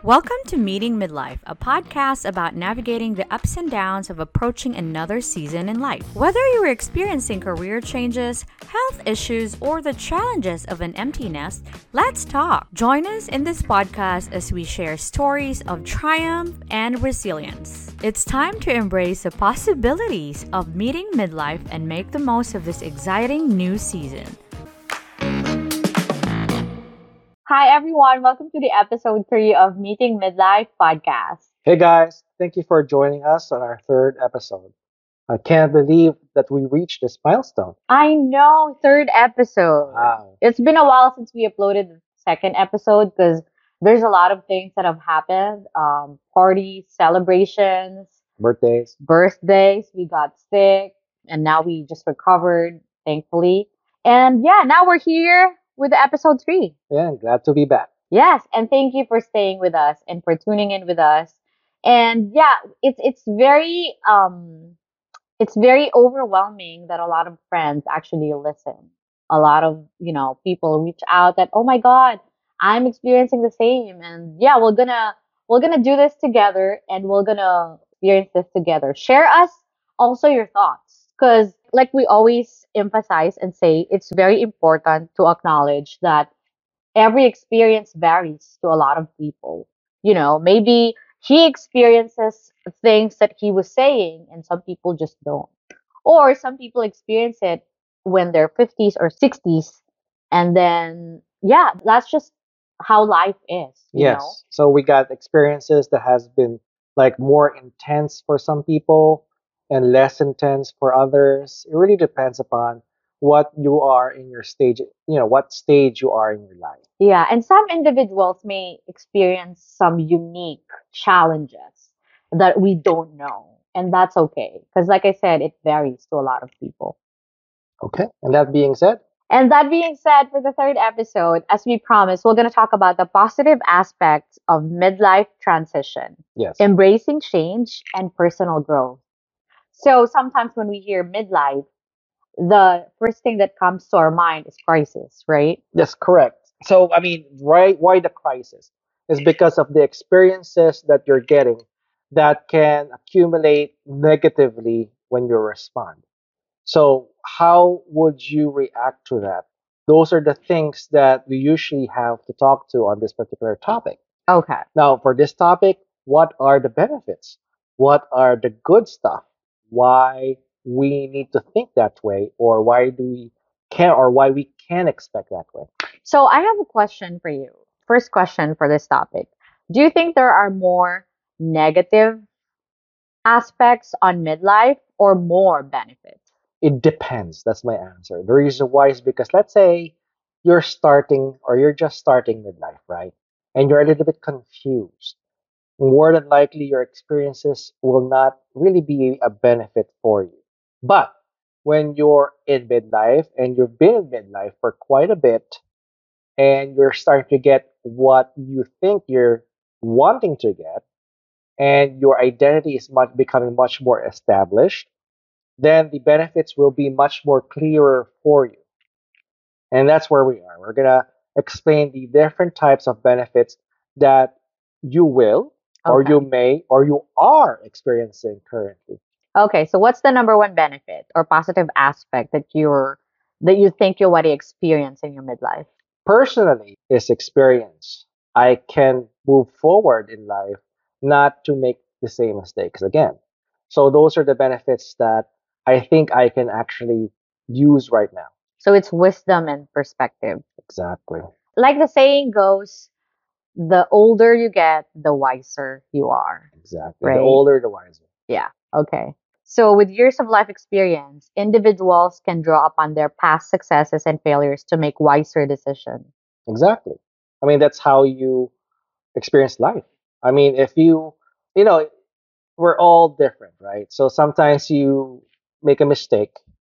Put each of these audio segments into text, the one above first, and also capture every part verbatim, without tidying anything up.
Welcome to Meeting Midlife, a podcast about navigating the ups and downs of approaching another season in life. Whether you're experiencing career changes, health issues, or the challenges of an empty nest, let's talk. Join us in this podcast as we share stories of triumph and resilience. It's time to embrace the possibilities of meeting midlife and make the most of this exciting new season. Hi, everyone. Welcome to the episode three of Meeting Midlife podcast. Hey guys, thank you for joining us on our third episode. I can't believe that we reached this milestone. I know, third episode. Wow. It's been a while since we uploaded the second episode because there's a lot of things that have happened. Um, parties, celebrations, Birthdays. birthdays. We got sick and now we just recovered, thankfully. And yeah, now we're here with episode three. Yeah, glad to be back. Yes, and thank you for staying with us and for tuning in with us. And yeah, it's it's very um it's very overwhelming that a lot of friends actually listen. A lot of, you know, people reach out that, "Oh my God, I'm experiencing the same." And yeah, we're gonna we're gonna do this together and we're gonna experience this together. Share us also your thoughts. Because like we always emphasize and say, it's very important to acknowledge that every experience varies to a lot of people. You know, maybe he experiences things that he was saying and some people just don't. Or some people experience it when they're fifties or sixties. And then, yeah, that's just how life is, you know? Yes. So we got experiences that has been like more intense for some people and less intense for others. It really depends upon what you are in your stage, you know, what stage you are in your life. Yeah, and some individuals may experience some unique challenges that we don't know. And that's okay. Because, like I said, it varies to a lot of people. Okay. And that being said, And that being said, for the third episode, as we promised, we're going to talk about the positive aspects of midlife transition, yes. embracing change, and personal growth. So sometimes when we hear midlife, the first thing that comes to our mind is crisis, right? That's correct. So, I mean, why why the crisis? Is because of the experiences that you're getting that can accumulate negatively when you respond. So, how would you react to that? Those are the things that we usually have to talk to on this particular topic. Okay. Now, for this topic, what are the benefits? What are the good stuff? Why we need to think that way, or why do we can, or why we can expect that way? So I have a question for you. First question for this topic. Do you think there are more negative aspects on midlife or more benefits? It depends. That's my answer. The reason why is because let's say you're starting or you're just starting midlife, right? And you're a little bit confused. More than likely, your experiences will not really be a benefit for you. But when you're in midlife and you've been in midlife for quite a bit and you're starting to get what you think you're wanting to get and your identity is much becoming much more established, then the benefits will be much more clearer for you. And that's where we are. We're going to explain the different types of benefits that you will, or Okay. you may, or you are experiencing currently. Okay, so what's the number one benefit or positive aspect that you're that you think you already experience in your midlife? Personally, is experience. I can move forward in life, not to make the same mistakes again. So those are the benefits that I think I can actually use right now. So it's wisdom and perspective. Exactly. Like the saying goes, the older you get, the wiser you are. Exactly. Right. The older, the wiser. Yeah. Okay. So with years of life experience, individuals can draw upon their past successes and failures to make wiser decisions. Exactly. I mean, that's how you experience life. I mean, if you, you know, we're all different, right? So sometimes you make a mistake,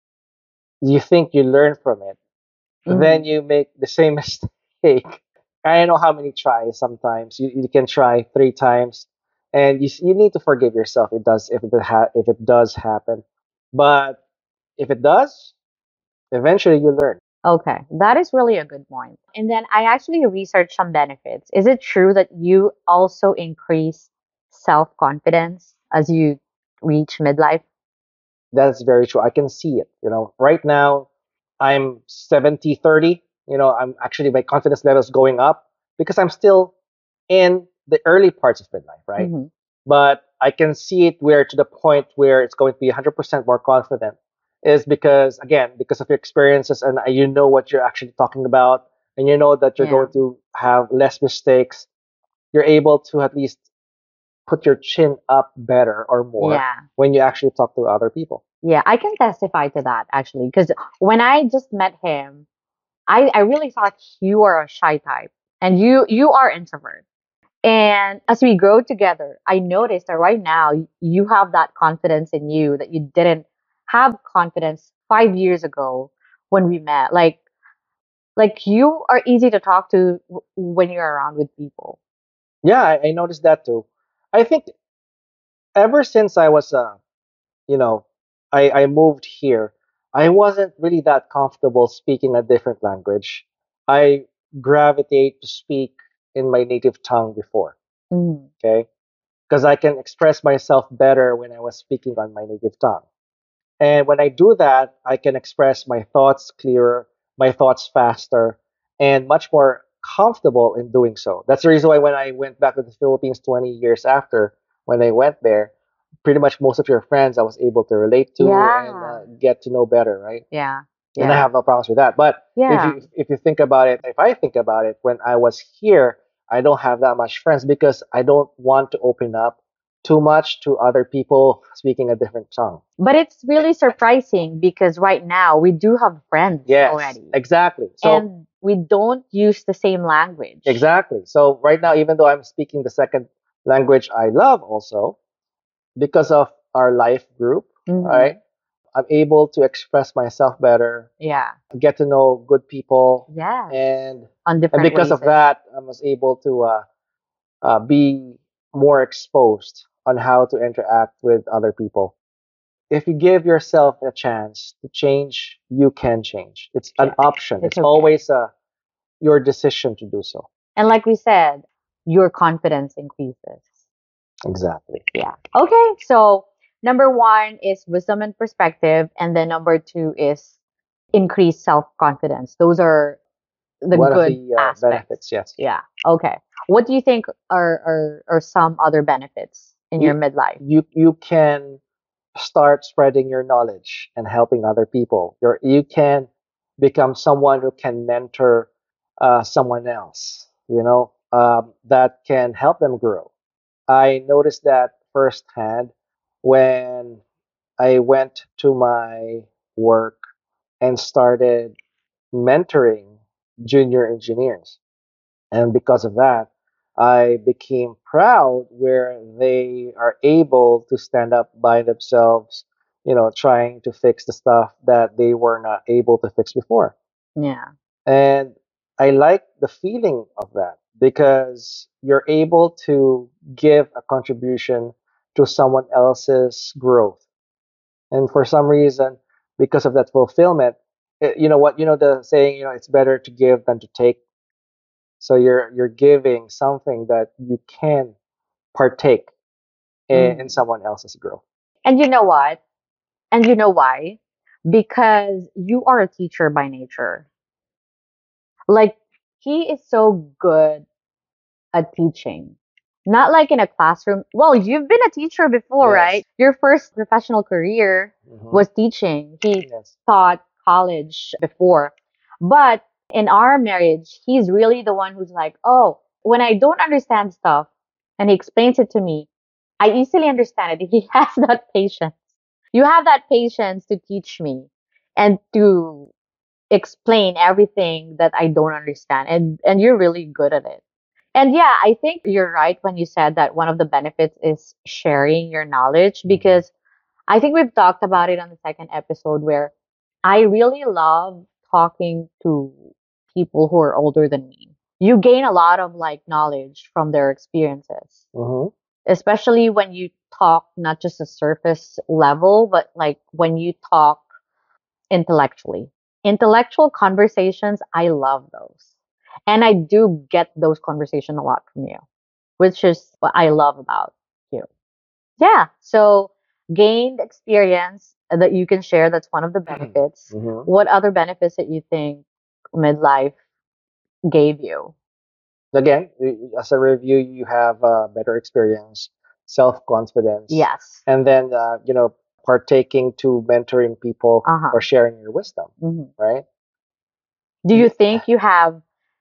you think you learn from it, Mhm. then you make the same mistake. I don't know how many tries sometimes. You, you can try three times and you, s- you need to forgive yourself it does if it ha- if it does happen. But if it does, eventually you learn. Okay, that is really a good point. And then I actually researched some benefits. Is it true that you also increase self-confidence as you reach midlife? That's very true. I can see it. You know, right now I'm seventy thirty. You know, I'm actually my confidence level is going up because I'm still in the early parts of midlife, right? Hmm. But I can see it where to the point where it's going to be one hundred percent more confident is because, again, because of your experiences and uh, you know what you're actually talking about and you know that you're Yeah. going to have less mistakes. You're able to at least put your chin up better or more Yeah. when you actually talk to other people. Yeah, I can testify to that actually because when I just met him, I I really thought you are a shy type and you you are introvert. And as we grow together, I noticed that right now y- you have that confidence in you that you didn't have confidence five years ago when we met. Like like you are easy to talk to w- when you're around with people. Yeah, I, I noticed that too. I think ever since I was, uh, you know, I, I moved here, I wasn't really that comfortable speaking a different language. I gravitate to speak in my native tongue before, Mm, okay? Because I can express myself better when I was speaking on my native tongue. And when I do that, I can express my thoughts clearer, my thoughts faster, and much more comfortable in doing so. That's the reason why when I went back to the Philippines twenty years after, when I went there, pretty much most of your friends I was able to relate to and uh, yeah. get to know better, right? Yeah. And I Yeah. have no problems with that. But if Yeah. you if you think about it, if I think about it, when I was here, I don't have that much friends because I don't want to open up too much to other people speaking a different tongue. But it's really surprising because right now we do have friends Yes, already exactly. So and we don't use the same language. exactly. So right now, even though I'm speaking the second language I love also, because of our life group, right? Hmm. I'm able to express myself better, Yeah. get to know good people, Yes. and On and different because of races. that, I was able to uh, uh, be more exposed on how to interact with other people. If you give yourself a chance to change, you can change. It's an Yeah. option. It's It's okay. always uh, your decision to do so. And like we said, your confidence increases. Exactly. Yeah. Okay. So number one is wisdom and perspective. And then number two is increased self confidence. Those are the One of good the uh, aspects. benefits, yes. Yeah. Okay. What do you think are, are, are some other benefits in You your midlife? you you can start spreading your knowledge and helping other people. You're, you can become someone who can mentor uh, someone else, you know, um, that can help them grow. I noticed that firsthand when I went to my work and started mentoring junior engineers. And because of that, I became proud where they are able to stand up by themselves, you know, trying to fix the stuff that they were not able to fix before. Yeah. And I like the feeling of that because you're able to give a contribution to someone else's growth. And for some reason, because of that fulfillment, it, you know what, you know, the saying, you know, it's better to give than to take. So you're you're giving something that you can partake in, in Mm. someone else's growth. And you know what? And you know why? Because you are a teacher by nature. Like, he is so good at teaching. Not like in a classroom. Well, you've been a teacher before, Yes. right? Your first professional career Hmm. was teaching. He Yes. taught college before. But in our marriage, he's really the one who's like, oh, when I don't understand stuff and he explains it to me, I easily understand it. He has that patience. You have that patience to teach me and to explain everything that I don't understand. And, and you're really good at it. And yeah, I think you're right when you said that one of the benefits is sharing your knowledge Hmm. because I think we've talked about it on the second episode where I really love talking to people who are older than me. You gain a lot of like knowledge from their experiences, Hmm. especially when you talk not just a surface level, but like when you talk intellectually. Intellectual conversations, I love those. And I do get those conversations a lot from you, which is what I love about you. Yeah. So gained experience that you can share. That's one of the benefits. Mhm. What other benefits that you think midlife gave you? Again, y- as a review, you have uh, better experience, self confidence, Yes. and then uh, you know partaking to mentoring people Uh or huh. sharing your wisdom, Hmm. right? Do you Th- think you have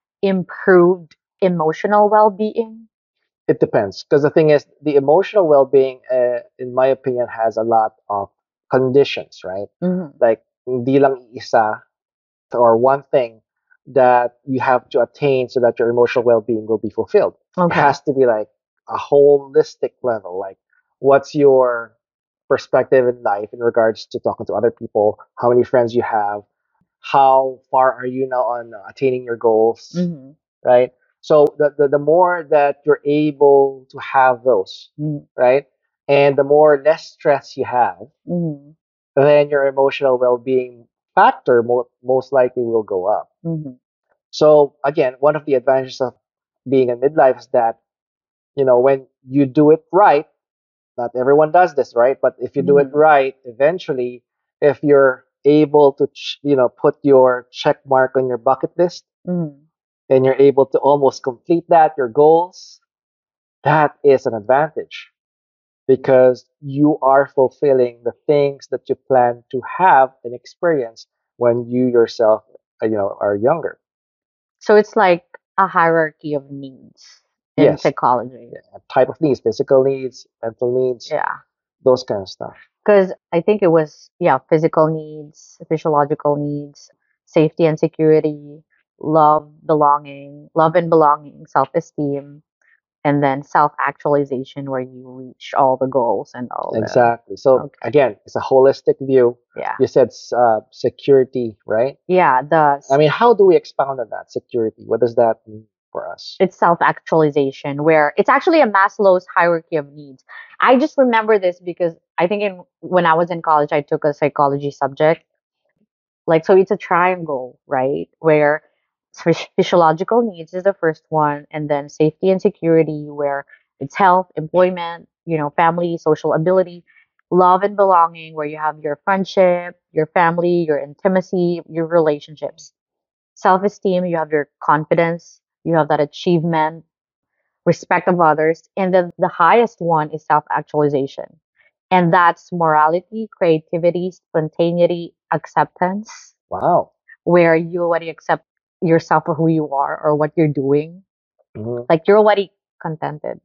improved emotional well being? It depends, because the thing is, the emotional well-being, uh, in my opinion, has a lot of conditions, right? Hmm. Like hindi lang isa or one thing that you have to attain so that your emotional well-being will be fulfilled. It Okay. has to be like a holistic level. Like, what's your perspective in life in regards to talking to other people? How many friends you have? How far are you now on attaining your goals? Hmm. Right? So the, the, the more that you're able to have those, Hmm. right? And the more less stress you have, Hmm. then your emotional well-being factor mo- most likely will go up. Hmm. So again, one of the advantages of being in midlife is that, you know, when you do it right, not everyone does this, right? But if you do it Hmm. right, eventually, if you're able to, ch- you know, put your check mark on your bucket list Hmm. and you're able to almost complete that, your goals, that is an advantage because you are fulfilling the things that you plan to have and experience when you yourself, uh, you know, are younger. So it's like a hierarchy of needs in Yes, psychology. yeah, type of needs, physical needs, mental needs, Yeah. those kind of stuff. Because I think it was, yeah, physical needs, physiological needs, safety and security, love, belonging, love and belonging, self esteem, and then self actualization, where you reach all the goals and all the. Exactly. So Okay. again, it's a holistic view. Yeah. You said uh, security, right? Yeah. The I mean, how do we expound on that security? What does that mean for us? It's self actualization, where it's actually a Maslow's hierarchy of needs. I just remember this because I think in when I was in college, I took a psychology subject. Like, so it's a triangle, right? Where phys- physiological needs is the first one, and then safety and security, where it's health, employment, you know, family, social ability, love and belonging, where you have your friendship, your family, your intimacy, your relationships, self esteem, you have your confidence, you have that achievement, respect of others. And then the highest one is self actualization. And that's morality, creativity, spontaneity, acceptance, Wow. where you already accept yourself for who you are or what you're doing. Mhm. Like you're already contented.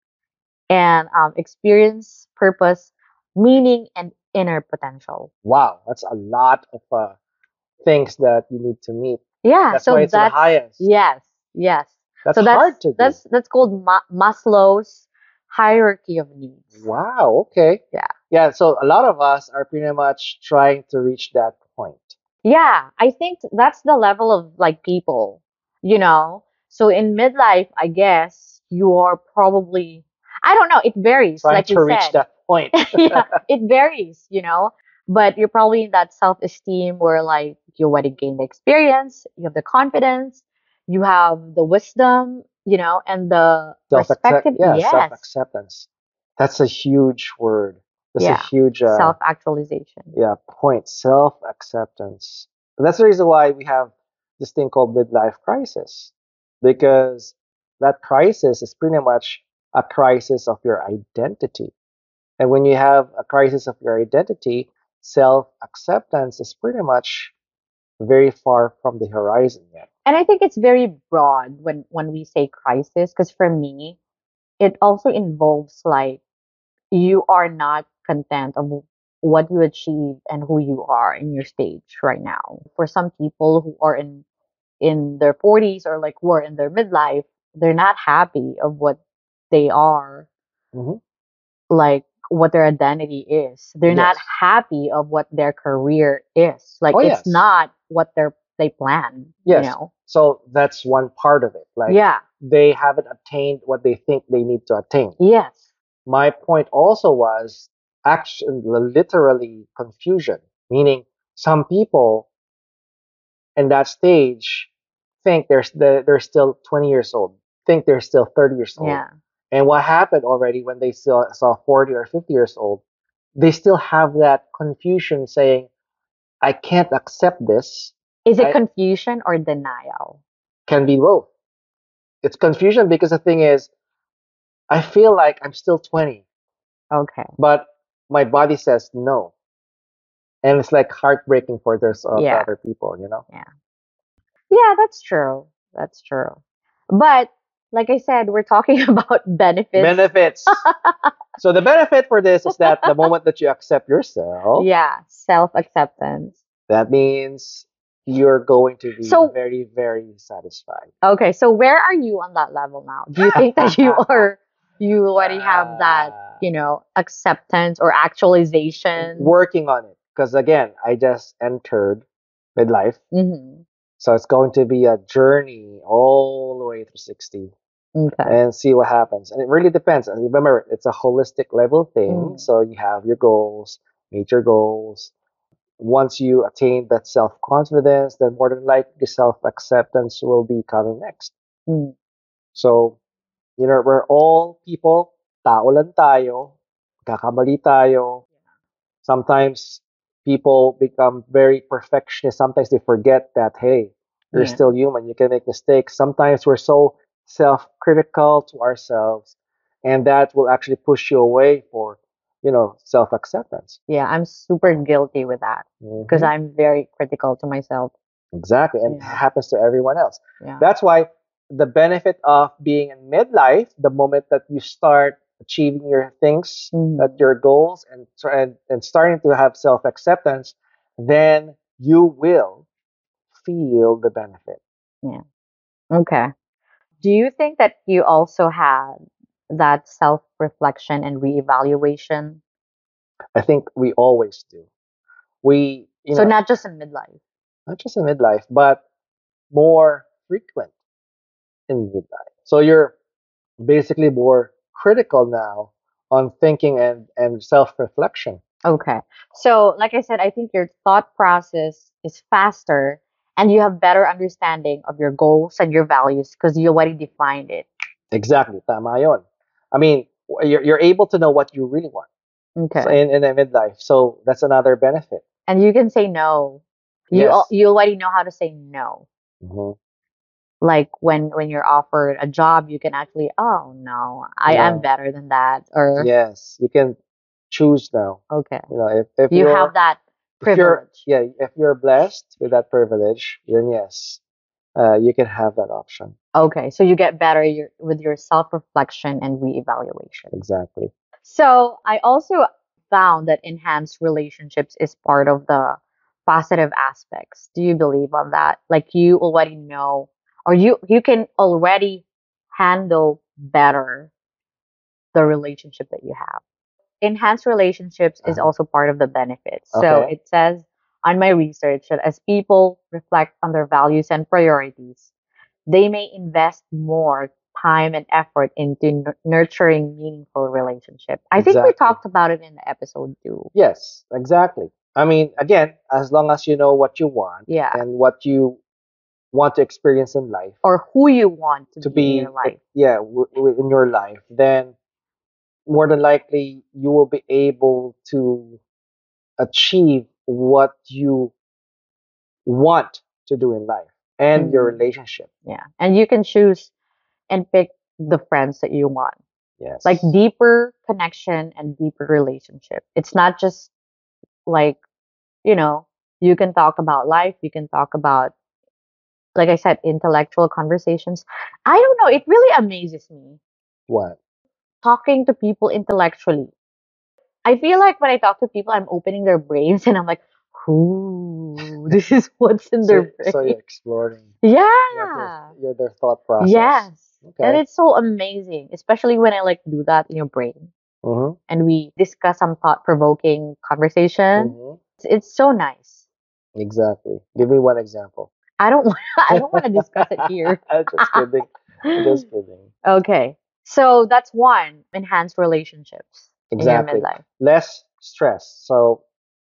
And um, experience, purpose, meaning, and inner potential. Wow. That's a lot of uh, things that you need to meet. Yeah. That's why So it's the that's, highest. yes, yes. That's So that's, hard to do. that's, that's called Ma- Maslow's hierarchy of needs. Wow. Okay. Yeah. Yeah. So a lot of us are pretty much trying to reach that point. Yeah, I think that's the level of like people, you know. So in midlife, I guess you're probably, I don't know, it varies, Trying like you to reach said. that point. Yeah, it varies, you know. But you're probably in that self-esteem where like you already gained the experience, you have the confidence, you have the wisdom, you know, and the Self accept. perspective. Yeah. Self Yes. acceptance. That's a huge word. That's a Yeah. huge uh, Self-actualization. yeah, point. Self acceptance. That's the reason why we have this thing called midlife crisis, because that crisis is pretty much a crisis of your identity. And when you have a crisis of your identity, self acceptance is pretty much very far from the horizon yet. And I think it's very broad when when we say crisis, because for me, it also involves like you are not content of what you achieve and who you are in your stage right now. For some people who are in in their forties or like who are in their midlife, they're not happy of what they are, Hmm. like what their identity is. They're not Yes. happy of what their career is. Like Oh, it's yes. not what they're they plan, you Yes. know. So that's one part of it. Like Yeah. they haven't attained what they think they need to attain. Yes. My point also was actually literally confusion, meaning some people in that stage think they're, they're they're still twenty years old, think they're still thirty years old. Yeah. And what happened already when they still saw forty or fifty years old, they still have that confusion saying, I can't accept this. Is it I confusion or denial? can be both. It's confusion because the thing is, I feel like I'm still twenty, Okay. but my body says no. And it's like heartbreaking for those uh, Yeah. other people, you know? Yeah. Yeah, that's true. That's true. But like I said, we're talking about benefits. Benefits. So the benefit for this is that the moment that you accept yourself, Yeah, self-acceptance. that means you're going to be So, very, very satisfied. okay, so where are you on that level now? Do you think that you are you already have that, Uh, you know, acceptance or actualization? working on it. Because again, I just entered midlife. Mm-hmm. So it's going to be a journey all the way through sixty Okay. and see what happens. And it really depends. And remember, it's a holistic level thing. Mm. So you have your goals, meet your goals. Once you attain that self confidence, then more than likely self acceptance will be coming next. Mm. So, you know, we're all people, tao lang tayo, kakamali tayo. Sometimes people become very perfectionist. Sometimes they forget that, hey, you're Yeah. still human. You can make mistakes. Sometimes we're so self critical to ourselves, and that will actually push you away for, you know, self acceptance. Yeah, I'm super guilty with that because hmm I'm very critical to myself. Exactly. And it Yeah. happens to everyone else. Yeah. That's why the benefit of being in midlife, the moment that you start achieving your things, that Mhm. your goals and, tr- and, and starting to have self acceptance, then you will feel the benefit. Yeah. Okay. Do you think that you also had that self-reflection and reevaluation? I think we always do. We, you So know, not just in midlife. not just in midlife, but more frequent in midlife. So you're basically more critical now on thinking and, and self reflection. Okay. So, like I said, I think your thought process is faster and you have better understanding of your goals and your values because you already defined it. Exactly, tama yun. I mean, you're, you're able to know what you really want so Okay. in, in a midlife. So that's another benefit. And you can say no. You al- Yes. you already know how to say no. hmm Like when when you're offered a job, you can actually, oh no, I am No. better than that. Or Yes. You can choose now. okay, You know, if, if you have you're that if you're privilege. yeah, if you're blessed with that privilege, then yes, uh, you can have that option. Okay, so you get better your, with your self reflection and reevaluation. Exactly. So I also found that enhanced relationships is part of the positive aspects. Do you believe on that? Like you already know, or you you can already handle better the relationship that you have. Enhanced relationships is Uh-huh. also part of the benefits. So Okay. it says on my research that as people reflect on their values and priorities, they may invest more time and effort into n- nurturing meaningful relationship. I think we Exactly. talked about it in the episode too. Yes, exactly. I mean, again, as long as you know what you want Yeah. and what you want to experience in life Or who you want to to be in your be, life. yeah, w- w- in your life, then more than likely you will be able to achieve what you want to do in life and your Mhm. relationship. Yeah. And you can choose and pick the friends that you want. Like Yes. deeper connection and deeper relationship. It's not just like, you know, you can talk about life, you can talk about, like I said, intellectual conversations. I don't know. It really amazes me What? talking to people intellectually. I feel like when I talk to people, I'm opening their brains and I'm like, ooh, this is what's in So, their so brain. you're exploring what their, Yeah. your, their thought process. Yes. And Okay. it's so amazing, especially when I like do that in your brain Mm-hmm. and we discuss some thought provoking conversation. Mm-hmm. It's, it's so nice. Exactly. Give me one example. I don't want I don't want to discuss it here. Just kidding. Just kidding. Okay. So that's one, enhanced relationships in your Exactly. midlife. Less stress. So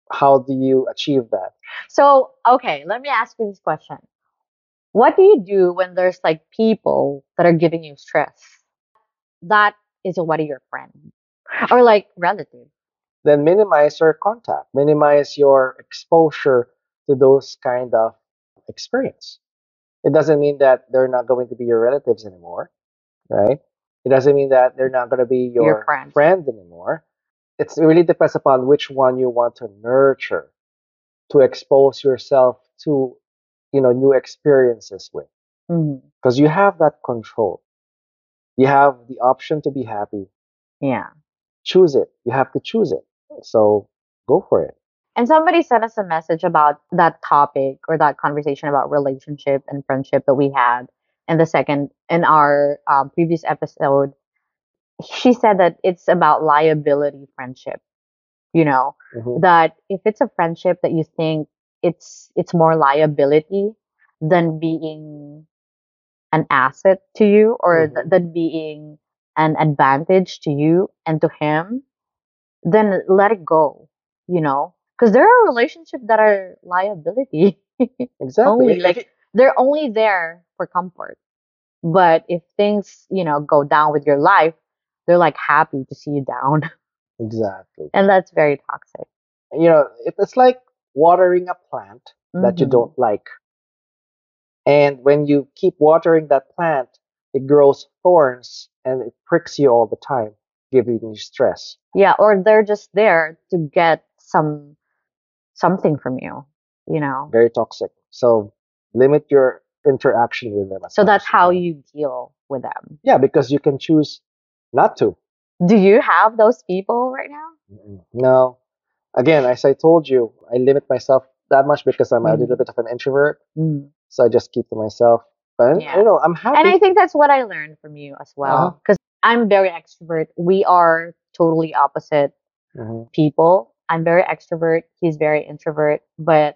How do you achieve that? So, okay, let me ask you this question. What do you do when there's like people that are giving you stress? That is already your friend or like relative. Then minimize your contact, minimize your exposure to those kind of experience. It doesn't mean that they're not going to be your relatives anymore, right? It doesn't mean that they're not going to be Your your friends. friend anymore. It's, it really depends upon which one you want to nurture, to expose yourself to, you know, new experiences with, Mhm. because you have that control. You have the option to be happy. Yeah. Choose it. You have to choose it. So go for it. And somebody sent us a message about that topic or that conversation about relationship and friendship that we had in the second, in our um, previous episode. She said that it's about liability friendship, you know, Hmm. that if it's a friendship that you think it's, it's more liability than being an asset to you or th- Hmm. than being an advantage to you and to him, then let it go, you know? Because there are relationships that are liability Exactly. only, If like it, they're only there for comfort. But if things, you know, go down with your life, they're like happy to see you down. exactly. And that's very toxic. You know, it, it's like watering a plant that you Hmm. don't like. And when you keep watering that plant, it grows thorns and it pricks you all the time, giving you stress. Yeah, or they're just there to get some something from you, you know? Very toxic. So limit your interaction with them as So much that's as you how can. you deal with them. Yeah, because you can choose not to. Do you have those people right now? Mm-mm. No. Again, as I told you, I limit myself that much because I'm a little Hmm. bit of an introvert. Hmm. So I just keep to myself. But you Yeah. know, I'm And I happy. think that's what I learned from you as Uh-huh. well. Because I'm very extrovert. We are totally opposite Hmm. people. I'm very extrovert. He's very introvert. But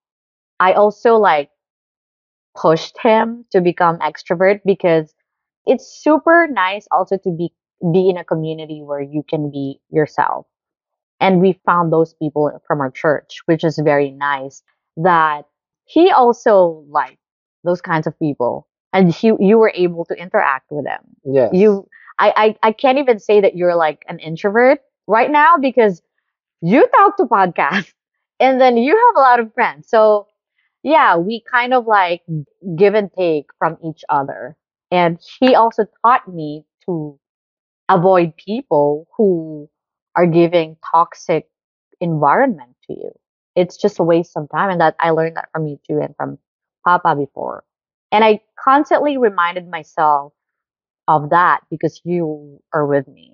I also like pushed him to become extrovert because it's super nice also to be be in a community where you can be yourself. And we found those people from our church, which is very nice that he also liked those kinds of people and he, you were able to interact with them. Yes. You, I, I, I can't even say that you're like an introvert right now because you talk to podcasts and then you have a lot of friends. So yeah, we kind of like give and take from each other. And he also taught me to avoid people who are giving toxic environment to you. It's just a waste of time. And that I learned that from you too and from Papa before. And I constantly reminded myself of that because you are with me.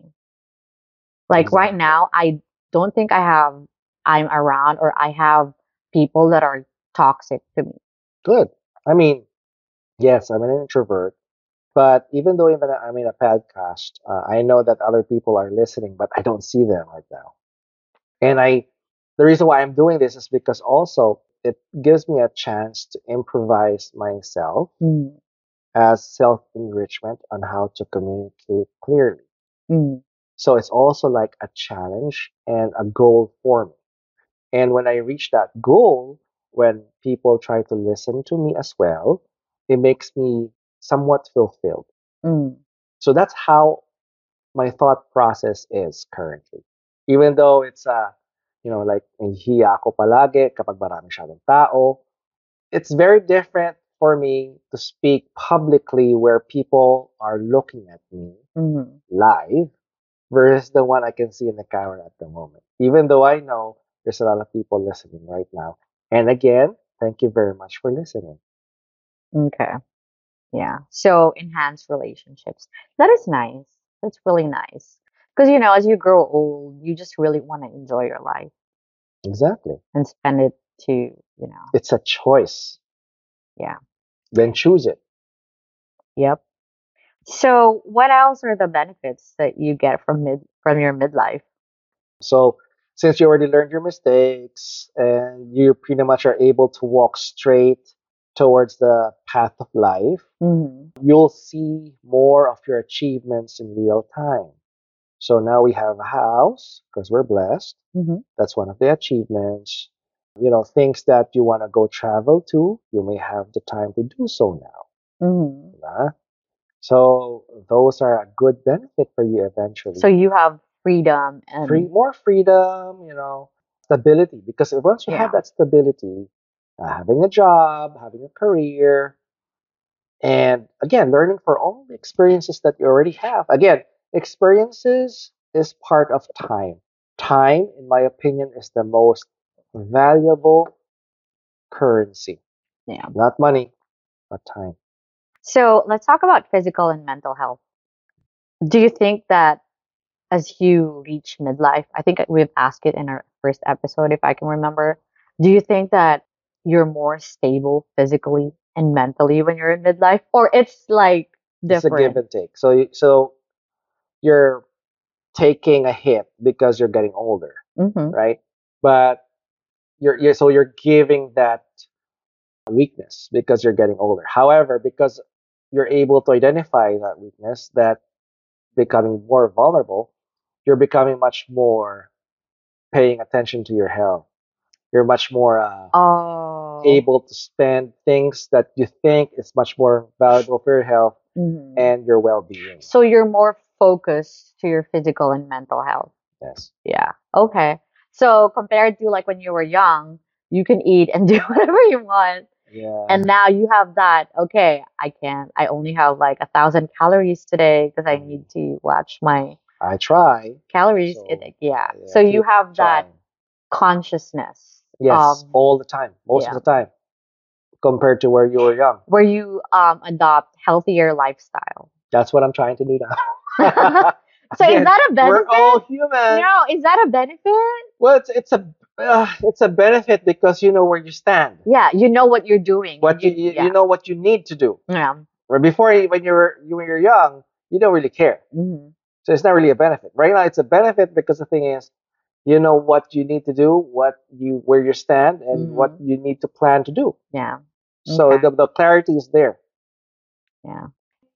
Like right Exactly. now, I don't think I have, I'm around or I have people that are toxic to me. Good. I mean, yes, I'm an introvert, but even though even I'm in a podcast, uh, I know that other people are listening, but I don't see them right now. And I, the reason why I'm doing this is because also it gives me a chance to improvise myself Mm, as self enrichment on how to communicate clearly. mm, So it's also like a challenge and a goal for me. And when I reach that goal, when people try to listen to me as well, it makes me somewhat fulfilled. mm, So that's how my thought process is currently. Even though it's uh, you know, like nahihiya ako palagi kapag marami masyadong tao, it's very different for me to speak publicly where people are looking at me mm. live versus the one I can see in the camera at the moment. Even though I know there's a lot of people listening right now. And again, thank you very much for listening. Okay. Yeah. So enhance relationships. That is nice. That's really nice. Because, you know, as you grow old, you just really want to enjoy your life Exactly. and spend it to, you know, It's a choice. yeah. Then choose it. Yep. So what else are the benefits that you get from mid from your midlife? So since you already learned your mistakes and you pretty much are able to walk straight towards the path of life, Hmm. you'll see more of your achievements in real time. So now we have a house because we're blessed. Mm-hmm. That's one of the achievements. You know, things that you want to go travel to, you may have the time to do so now. Mm-hmm. Diba? So those are a good benefit for you So eventually. you have freedom Free, and more freedom, you know, stability. Because once you have yeah. that stability, uh, having a job, having a career, and again, learning for all the experiences that you already have. Again, experiences is part of time. Time, in my opinion, is the most valuable currency. Yeah. Not money, but time. So let's talk about physical and mental health. Do you think that as you reach midlife, I think we've asked it in our first episode, if I can remember. Do you think that you're more stable physically and mentally when you're in midlife, or it's like It's a give different? and take. So, you, so you're taking a hit because you're getting older, Mm-hmm. right? But you're, you're so you're giving that weakness because you're getting older. However, because you're able to identify that weakness, that becoming more vulnerable, you're becoming much more paying attention to your health. You're much more uh, Oh. able to spend things that you think is much more valuable for your health Hmm. and your well-being. So you're more focused to your physical and mental health. Yes. Yeah. Okay. So compared to like when you were young, you can eat and do whatever you want. Yeah. And now you have that, okay, I can't, I only have like a thousand calories today because I Mm. need to watch my I try. calories. So It, yeah. yeah, So you keep have that trying. consciousness of, Yes, all the time, most of yeah, the time, compared to where you were young. where you um adopt healthier lifestyle. That's what I'm trying to do now. So is Again, that a we're all benefit? human. No, is that a benefit? Well, it's it's a uh, it's a benefit because you know where you stand. Yeah, you know what you're doing and What you you, you, you yeah. know what you need to do. Yeah. Where before you- when you're you, when you're young, you don't really care. Hmm. So it's not really a benefit. Right now, it's a benefit because the thing is, you know what you need to do, what you where you stand, and what Hmm. you need to plan to do. Yeah. So Okay. the the clarity is there. Yeah.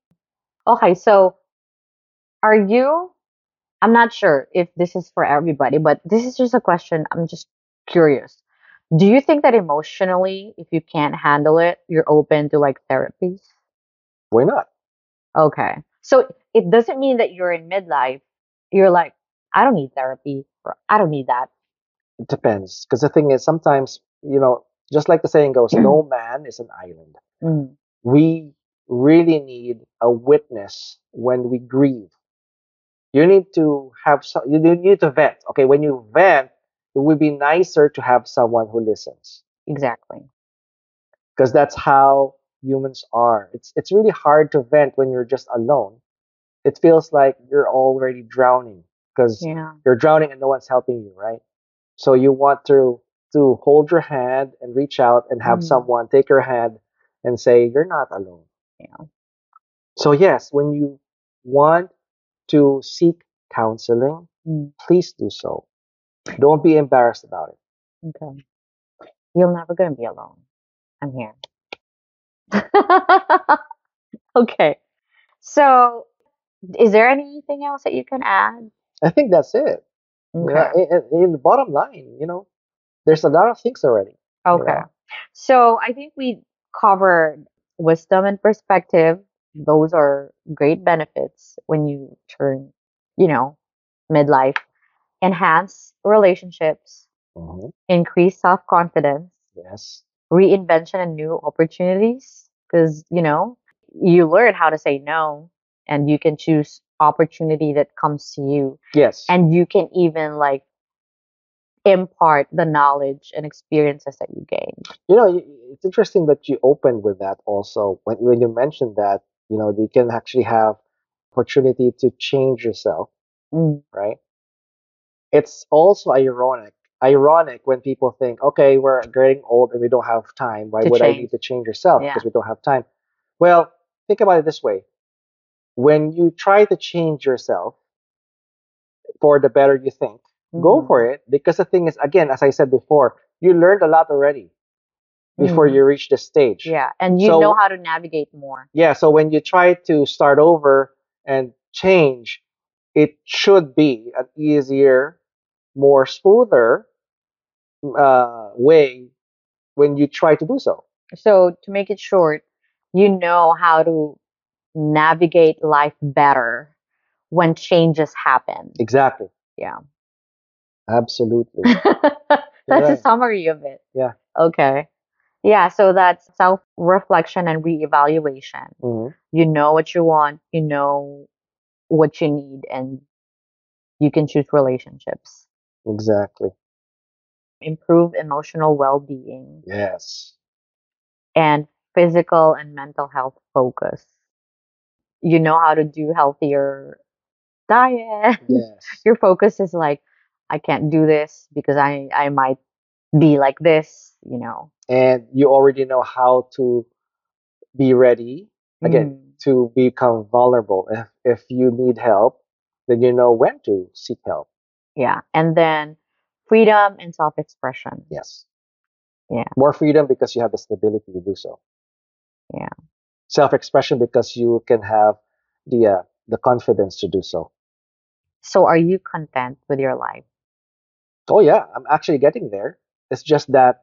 Okay, so are you, I'm not sure if this is for everybody, but this is just a question. I'm just curious. Do you think that emotionally, if you can't handle it, you're open to like therapies? Why not? Okay. So it doesn't mean that you're in midlife. You're like, I don't need therapy or I don't need that. It depends. Because the thing is, sometimes, you know, just like the saying goes, no man is an island. Mm, We really need a witness when we grieve. You need to have some, you need to vent. Okay, when you vent, it would be nicer to have someone who listens. exactly. Because that's how humans are. It's it's really hard to vent when you're just alone. It feels like you're already drowning because Yeah. you're drowning and no one's helping you, right? So you want to to hold your hand and reach out and have Mm, someone take your hand and say you're not alone. yeah. So yes, when you want to seek counseling, Mm, please do so. Don't be embarrassed about it. okay. You're never gonna be alone. I'm here. Okay. So is there anything else that you can add? I think that's it. You know, Okay. in, in the bottom line, you know, there's a lot of things already. You Okay. know, So I think we covered wisdom and perspective. Those are great benefits when you turn, you know, midlife. Enhance relationships, hmm increase self confidence, yes, reinvention and new opportunities. Because, you know, you learn how to say no and you can choose opportunity that comes to you. yes. And you can even like impart the knowledge and experiences that you gained. You know, y- it's interesting that you opened with that also when when you mentioned that, you know, you can actually have opportunity to change yourself, Mm, right? It's also ironic ironic when people think, okay, we're getting old and we don't have time. Why to would I change. need to change yourself? Yeah. Because we don't have time. Well, think about it this way. When you try to change yourself for the better you think, go Hmm. for it. Because the thing is, again, as I said before, you learned a lot already before Hmm. you reach this stage. Yeah. And you know So, how to navigate more. yeah, so when you try to start over and change, it should be an easier, more smoother uh, way when you try to do so. So to make it short, you know how to navigate life better when changes happen. Exactly. Yeah. Absolutely. You're That's a right. summary of it. Yeah. Okay. Yeah, so that's self reflection and reevaluation. Mhm. You know what you want, you know what you need, and you can choose relationships. Exactly. Improve emotional well being Yes. and physical and mental health focus. You know how to do healthier diet. Yes. Your focus is like, I can't do this because I, I might be like this, you know. And you already know how to be ready again Mm, to become vulnerable. If if you need help, then you know when to seek help. yeah. And then freedom and self expression. Yes. Yeah. More freedom because you have the stability to do so. Yeah. Self-expression because you can have the uh, the confidence to do so. So are you content with your life? Oh yeah, I'm actually getting there. It's just that,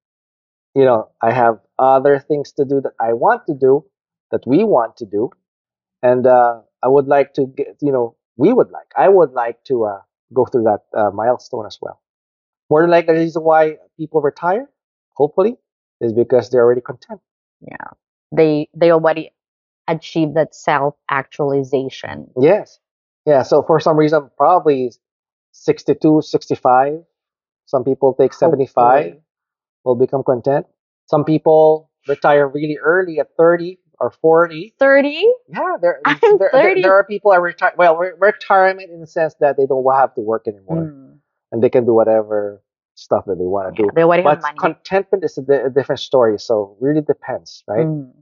you know, I have other things to do that I want to do, that we want to do, and uh, I would like to get, you know, we would like, I would like to uh, go through that uh, milestone as well. More than likely, the reason why people retire, hopefully, is because they're already content. Yeah. They they already achieved that self actualization. Yes. Yeah. So for some reason, probably sixty-two, sixty-five. Some people take seventy-five, Hopefully. will become content. Some people retire really early at thirty or forty. thirty? Yeah, there, I'm there, there, thirty. there are people are retire. Well, re- retirement in the sense that they don't have to work anymore Mm, and they can do whatever stuff that they want to yeah, do. they already have But money. contentment is a, di- a different story. So really depends, right? Mm,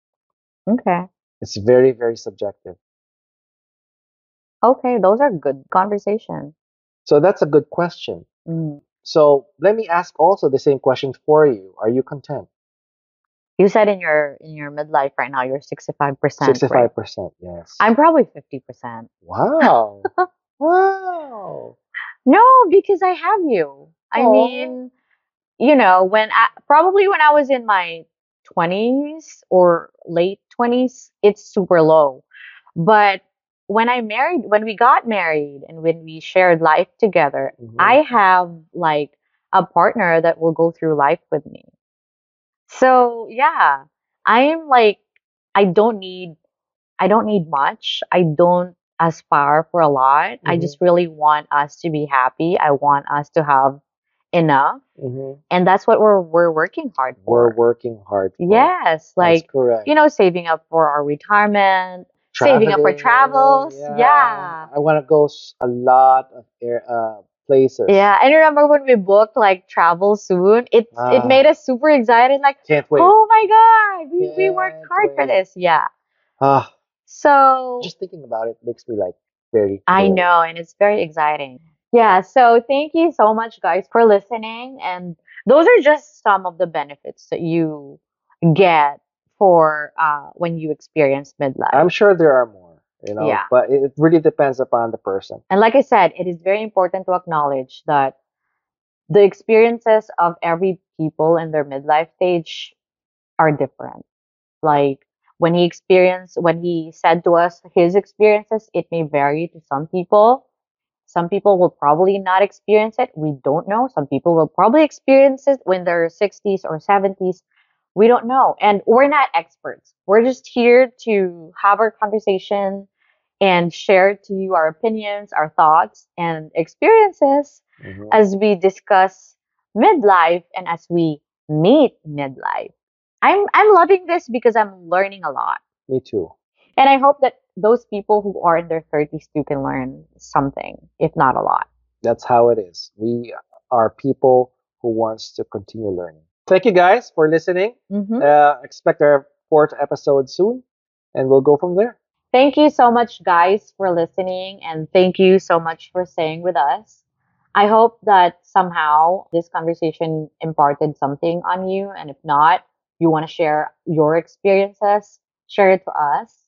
okay. It's very, very subjective. Okay, those are good conversations. So that's a good question. Mm. So let me ask also the same question for you. Are you content? You said in your in your midlife right now you're sixty-five percent, right? sixty-five percent, yes. I'm probably fifty percent. Wow. Wow. No, because I have you. I Oh. mean, you know, when I, probably when I was in my twenties or late twenties, it's super low. But when I married, when we got married and when we shared life together, I Hmm. have like a partner that will go through life with me. So, yeah, I am like, I don't need, I don't need much. I don't aspire for a lot. I Hmm. just really want us to be happy. I want us to have enough. Hmm. And that's what we're we're working hard We're for. working hard for. Yes, That's like, correct. you know, saving up for our retirement, saving up for Traveling, travels. yeah. Yeah. I want to go s- a lot of air, uh, places. Yeah. And remember when we booked like travel soon? It it made Ah, us super excited, like, can't wait. oh my God, we, we worked Can't hard for wait. this. Yeah. Ah, So just thinking about it makes me like very I thrilling. know, and it's very exciting. Yeah, so thank you so much, guys, for listening. And those are just some of the benefits that you get for uh, when you experience midlife. I'm sure there are more, you know, Yeah. but it it really depends upon the person. And like I said, it is very important to acknowledge that the experiences of every people in their midlife stage are different. Like when he experienced, when he said to us his experiences, it may vary to some people. Some people will probably not experience it. We don't know. Some people will probably experience it when they're sixties or seventies. We don't know. And we're not experts. We're just here to have our conversation and share to you our opinions, our thoughts, and experiences Hmm. as we discuss midlife and as we meet midlife. I'm I'm loving this because I'm learning a lot. Me too. And I hope that those people who are in their thirties too can learn something, if not a lot. That's how it is. We are people who wants to continue learning. Thank you guys for listening. Hmm. Uh, expect our fourth episode soon, and we'll go from there. Thank you so much, guys, for listening. And thank you so much for staying with us. I hope that somehow this conversation imparted something on you. And if not, you want to share your experiences, share it to us.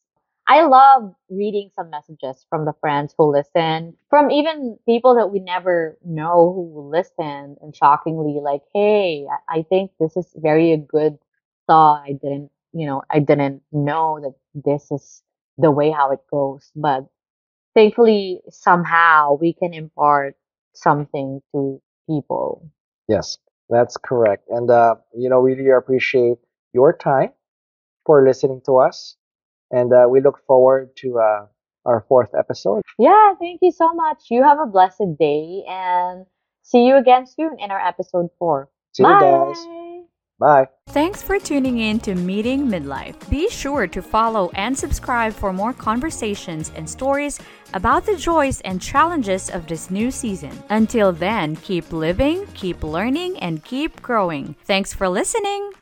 I love reading some messages from the friends who listen, from even people that we never know who listen, and shockingly like, hey, I I think this is very a good thought. I didn't, you know, I didn't know that this is the way how it goes. But thankfully, somehow we can impart something to people. Yes, that's correct. And, uh, you know, we really appreciate your time for listening to us. And uh, we look forward to uh, our fourth episode. Yeah, thank you so much. You have a blessed day and see you again soon in our episode four. See you guys. Bye. Bye. Thanks for tuning in to Meeting Midlife. Be sure to follow and subscribe for more conversations and stories about the joys and challenges of this new season. Until then, keep living, keep learning, and keep growing. Thanks for listening.